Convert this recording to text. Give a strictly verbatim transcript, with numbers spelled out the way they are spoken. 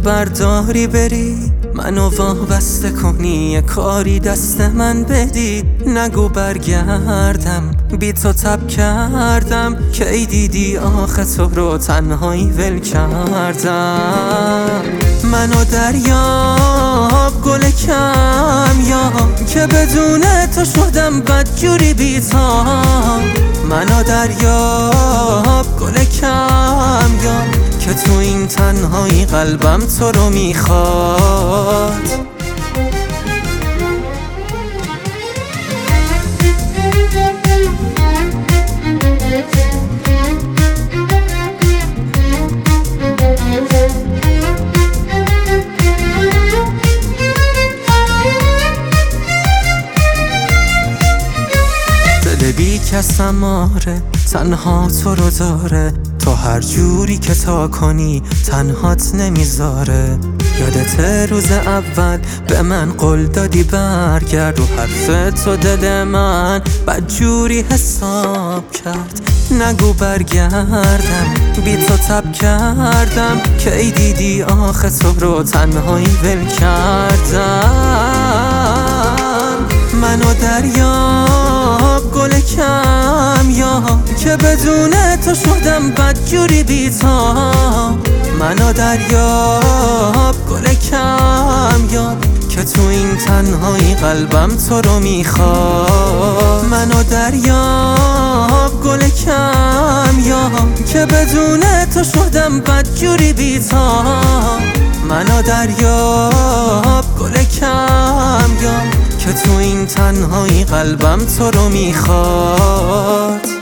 برداری بری، منو وابسته کنی، یه کاری دست من بدی. نگو برگردم، بی تو تب کردم، کی دیدی آخه تو رو تنهایی ول کردم. منو دریاب گل کم یا که بدون تو شدم بدجوری بی تا. منو دریاب گل کم یا که تو این تنهایی قلبم تو رو میخواد. دل بی کسم آره، تنها تو رو داره، تو هر جوری که تا کنی تنهات نمیذاره. یادت روز اول به من قول دادی برگرد، و حرف تو دل من بدجوری حساب کرد. نگو برگردم، بی تو تب کردم، کی دیدی آخه تو رو تنهایی ول کردم. منو دریاب گل کم یا که بدون تو شدم بدجوری بی تا. منو دریاب گل کم یا که تو این تنهایی قلبم تو رو میخواد. منو دریاب گل کم یا که بدون تو شدم بدجوری بی تا. منو دریاب گل کم یا که تو این تنهایی قلبم تو رو میخواد.